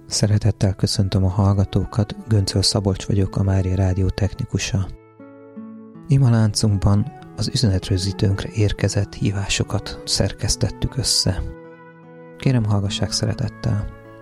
Szeretettel köszöntöm a hallgatókat, Göncöl Szabolcs vagyok, a Mária Rádió technikusa. Imaláncunkban az üzenetrögzítőnkre érkezett hívásokat szerkesztettük össze. Kérem, hallgassák szeretettel!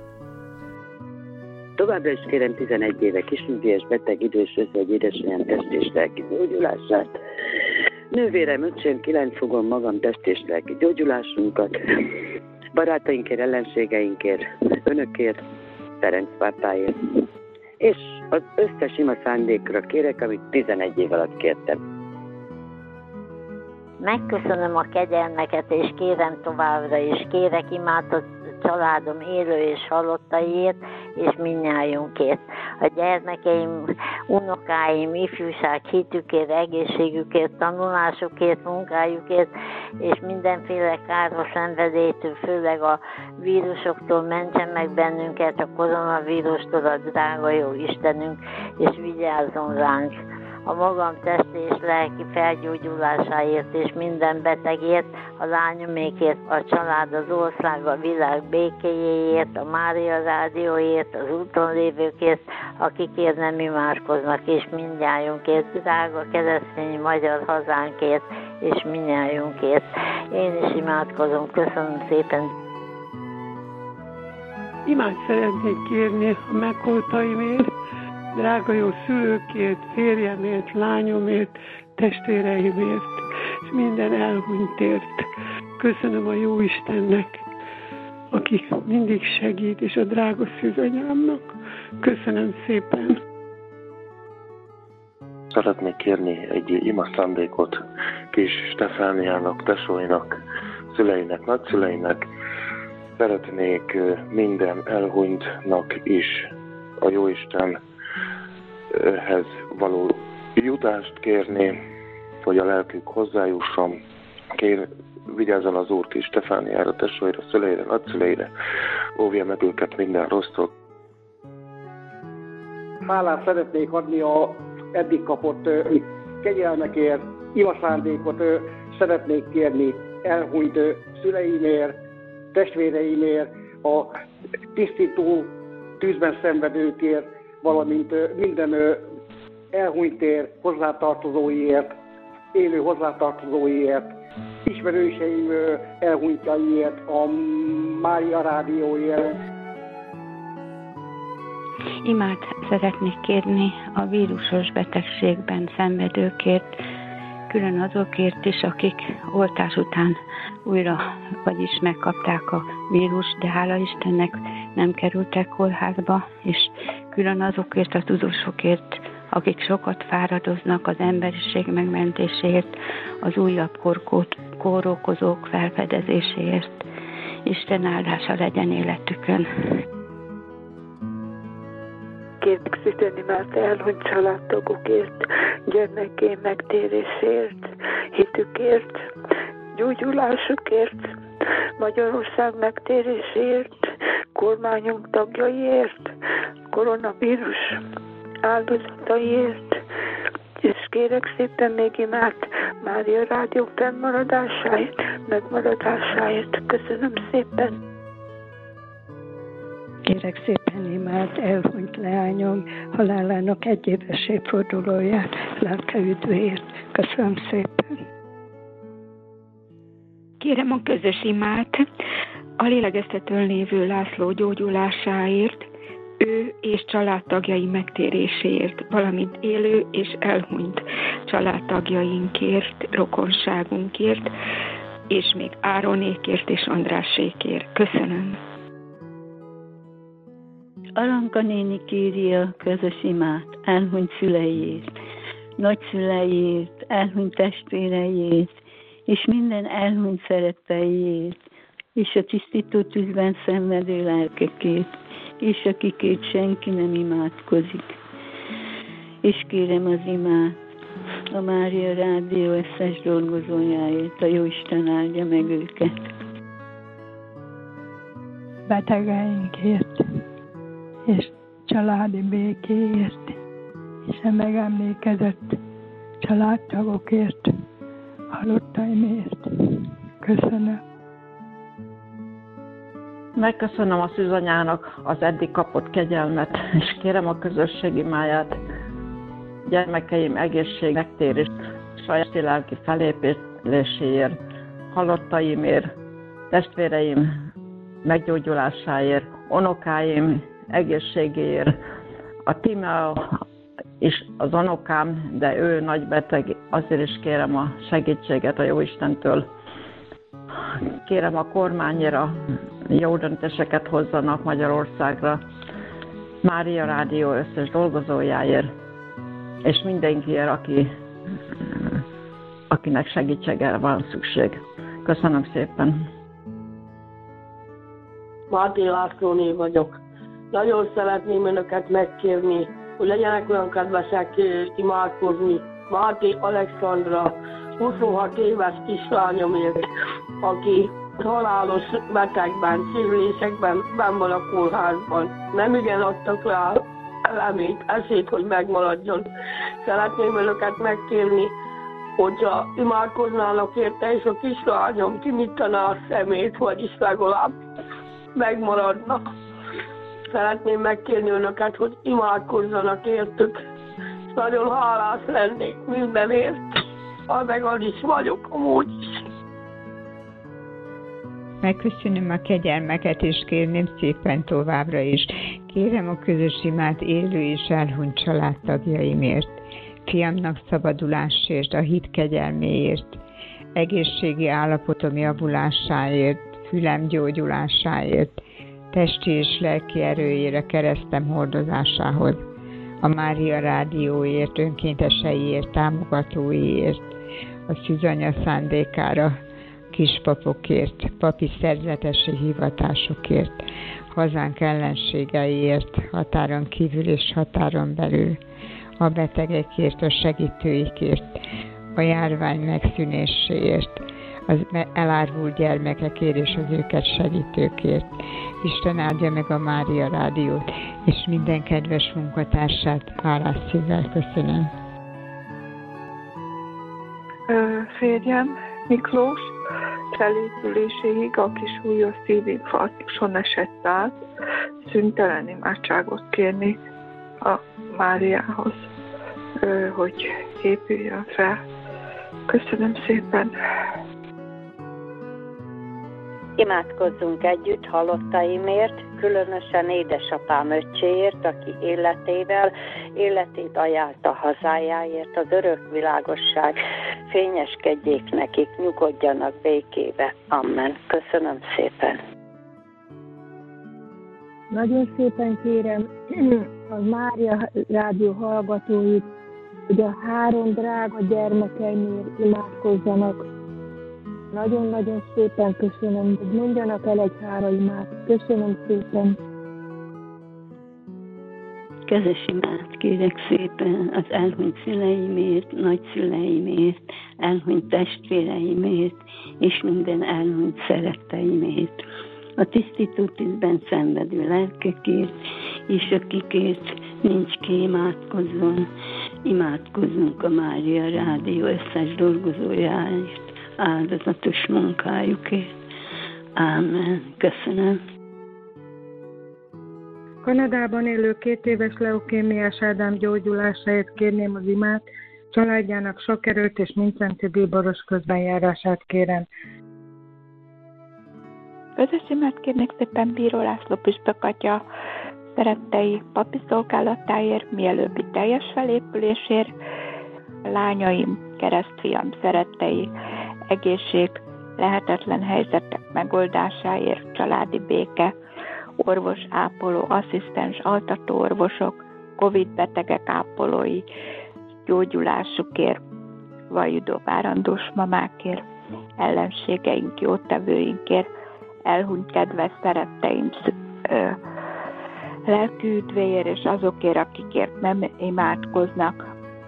Továbbra is kérem 11 éve kisnyugdíjas beteg idős özvegy édesanyám test és lelki gyógyulását. Nővérem, öcsém, 9 fogom magam test és lelki gyógyulásunkat. Barátainkért, ellenségeinkért, önökért, Ferenc pártáért. És az összes ima szándékra kérek, amit 11 év alatt kértem. Megköszönöm a kegyelmeket, és kérem továbbra is. Kérek imát a családom élő és halottaiért, és mindnyájunkért. A gyermekeim, unokáim, ifjúság hitükért, egészségükért, tanulásukért, munkájukért, és mindenféle káros szenvedélytől, főleg a vírusoktól mentsen meg bennünket, a koronavírustól, a drága jó Istenünk, és vigyázzon ránk. A magam testi és lelki felgyógyulásáért és minden betegért, a lányomékért, a család, az ország, a világ békéjéért, a Mária Rádióért, az úton lévőkért, akikért nem imádkoznak, és mindnyájunkért, drága keresztény magyar hazánkért, és mindnyájunkért. Én is imádkozom, köszönöm szépen. Imád szeretnék kérni a megholtaimért, drága jó szülőkért, férjemért, lányomért, testvéreimért, és minden elhunytért. Köszönöm a jó Istennek, aki mindig segít, és a drága szűzanyámnak. Köszönöm szépen. Szeretnék kérni egy ima szándékot kis Stefániának, tesóinak, szüleinek, nagyszüleinek. Szeretnék minden elhunytnak is a Jóistenhez való jutást kérni, hogy a lelkük hozzájusson. Vigyázzon az Úr kis Stefániára, tesóira, szüleire, nagyszüleire, óvja meg őket minden rossztól. Hálát szeretnék adni a eddig kapott kegyelmekért, imaszándékot szeretnék kérni elhunyt szüleimért, testvéreimért, a tisztító tűzben szenvedőkért, valamint minden elhunytért, hozzátartozóiért, élő hozzátartozóiért, ismerőseim elhunytjaiért, a Mária Rádióért. Imát szeretnék kérni a vírusos betegségben szenvedőkért, külön azokért is, akik oltás után újra, vagyis megkapták a vírust, de hála Istennek nem kerültek kórházba, és külön azokért a tudósokért, akik sokat fáradoznak az emberiség megmentéséért, az újabb kórokozók felfedezéséért. Isten áldása legyen életükön. Kérlek szíteni már elhunyt családtagokért, gyermekeim megtérésért, hitükért, gyógyulásukért, Magyarország megtérésért, kormányunk tagjaiért, koronavírus áldozataiért, és kérek szépen még imát Mária Rádió fennmaradásáért, megmaradásáért. Köszönöm szépen! Kérek szépen imát elhunyt leányom halálának 1 éves évfordulóját, lelke üdvéért. Köszönöm szépen! Kérem a közös imát a lélegeztetőn lévő László gyógyulásáért, ő és családtagjai megtéréséért, valamint élő és elhunyt családtagjainkért, rokonságunkért, és még Áronékért és Andrásékért. Köszönöm. Aranka néni kéri a közös imát elhunyt szüleiért, nagyszüleiért, elhunyt testvéreiért, és minden elhunyt szeretteiért, és a tisztító tűzben szenvedő lelkekért, és akikért senki nem imádkozik. És kérem az imát a Mária Rádió összes dolgozójáért, a Jóisten áldja meg őket. Betegeinkért, és családi békéért, és a megemlékezett családtagokért, halottaimért. Köszönöm. Megköszönöm a szűzanyának az eddig kapott kegyelmet, és kérem a közösség imáját, gyermekeim egészség megtérést, saját lelki felépüléséért, halottaimért, testvéreim meggyógyulásáért, unokáim egészségéért, a Tímea is az unokám, de ő nagy beteg, azért is kérem a segítséget a Jóistentől. Kérem a kormányra, jó döntéseket hozzanak Magyarországra, Mária Rádió összes dolgozójáért, és mindenkiért, akinek segítségre van szükség. Köszönöm szépen. Máté Lászlóné vagyok. Nagyon szeretném önöket megkérni, hogy legyenek olyan kedvesek imádkozni. Máté Alexandra, 26 éves kislányomért, aki halálos betegben, sérülésekben benn van a kórházban. Nem igen adtak rá reményt, esélyt, hogy megmaradjon. Szeretném önöket megkérni, hogyha imádkoznának érte, és a kislányom kinyitaná a szemét, vagyis legalább megmaradnak. Szeretném megkérni önöket, hogy imádkozzanak értük. Nagyon hálás lennék mindenért. Meg az is vagyok, amúgy is. Megköszönöm a kegyelmeket, és kérném szépen továbbra is. Kérem a közös imát élő és elhunyt családtagjaimért, fiamnak szabadulásért, a hit kegyelméért, egészségi állapotom javulásáért, fülem gyógyulásáért, testi és lelki erőjére, keresztem hordozásához, a Mária Rádióért, önkénteseiért, támogatóiért, a szűzanya szándékára, kispapokért, papi szerzetesi hivatásokért, hazánk ellenségeiért, határon kívül és határon belül, a betegekért, a segítőikért, a járvány megszűnéséért, az elárvult gyermekekért és az őket segítőkért. Isten áldja meg a Mária Rádiót, és minden kedves munkatársát hálás szívvel köszönöm. Férjem Miklós felépüléséig a kis súlyos szívinfarktuson esett át, szüntelen imádságot kérni a Máriához, hogy épüljön fel. Köszönöm szépen! Imádkozzunk együtt halottaimért, különösen édesapám öccséért, aki életét ajánlta hazájáért, az örök világosság fényeskedjék nekik, nyugodjanak békébe. Amen. Köszönöm szépen. Nagyon szépen kérem a Mária Rádió hallgatóit, hogy a 3 drága gyermekeimért imádkozzanak. Nagyon-nagyon szépen köszönöm, hogy mondjanak el egy háraimát. Köszönöm szépen. Közös imát kérek szépen az elhunyt szüleimért, nagyszüleimért, elhunyt testvéreimért, és minden elhunyt szeretteimért. A tisztító tűzben szenvedő lelkekért, és akikért nincs ki, imádkozzunk a Mária Rádió összes dolgozójáért, áldozatos munkájukért. Ámen. Köszönöm. Kanadában élő 2 éves leukémiás Ádám gyógyulásáért kérném az imát, családjának sok erőt és mindszenti bíboros közbenjárását kérem. Közös imát kérnék szépen Bíró László püspök atya szerettei papi szolgálatáért, mielőbbi teljes felépülésért, lányaim, keresztfiam szerettei, egészség, lehetetlen helyzetek megoldásáért, családi béke, orvos, ápoló, asszisztens, altató orvosok, Covid betegek ápolói, gyógyulásukért, vajudó várandós mamákért, ellenségeink, jótevőinkért, elhunyt kedves szeretteim, lelki üdvéért, és azokért, akikért nem imádkoznak.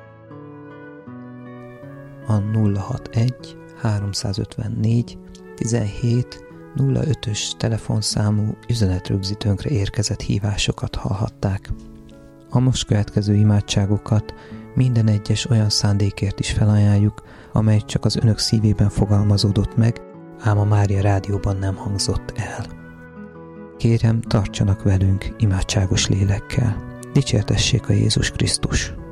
A 061 354 17 05-ös telefonszámú üzenetrögzítőnkre érkezett hívásokat hallhatták. A most következő imádságokat minden egyes olyan szándékért is felajánljuk, amely csak az önök szívében fogalmazódott meg, ám a Mária Rádióban nem hangzott el. Kérem, tartsanak velünk imádságos lélekkel. Dicsértessék a Jézus Krisztus!